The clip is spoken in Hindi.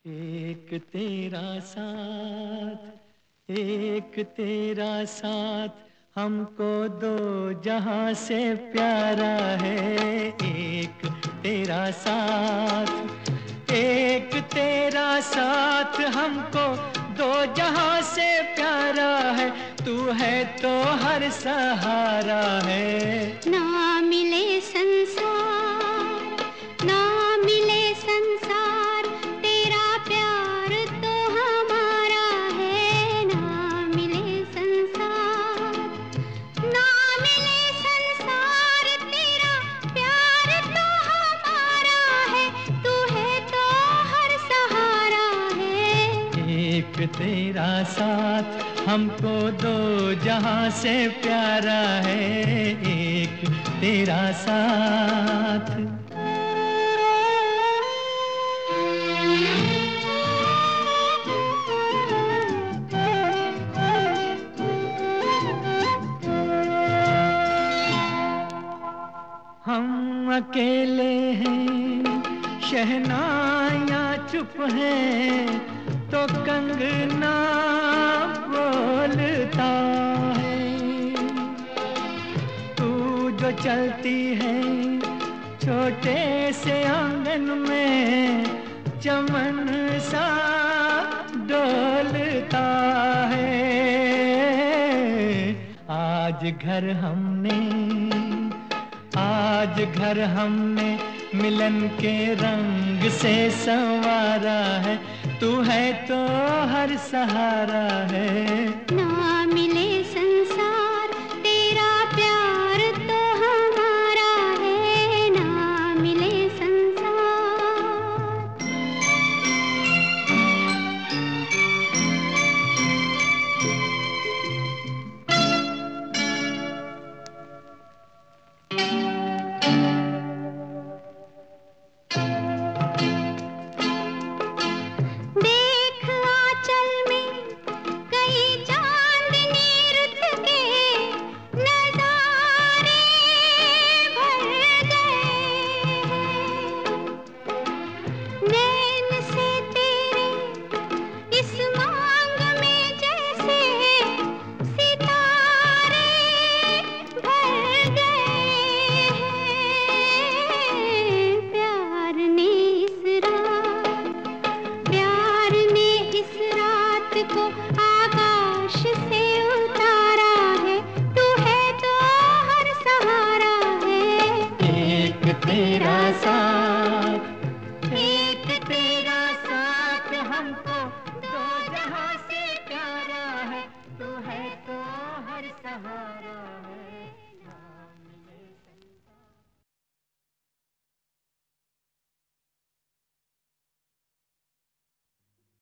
एक तेरा साथ, एक तेरा साथ, हमको दो जहां से प्यारा है। एक तेरा साथ, एक तेरा साथ, हमको दो जहां से प्यारा है। तू है तो हर सहारा है। ना मिले संसार, ना मिले संसार, तेरा प्यार तो हमारा है। ना मिले संसार, ना मिले संसार, तेरा प्यार तो हमारा है। तू है तो हर सहारा है। एक तेरा साथ, हमको दो जहां से प्यारा है। एक तेरा साथ। हम अकेले हैं, शहनाइयाँ चुप हैं, तो कंगना बोलता है। तू जो चलती है छोटे से आंगन में, चमन सा डोलता है। आज घर हमने मिलन के रंग से संवारा है। तू है तो हर सहारा है। ना मिले संसार, तेरा प्यार तो हमारा है। ना मिले संसार। को आकाश से उतारा है। तू है तो हर सहारा है। एक तेरा साथ, एक तेरा साथ, हमको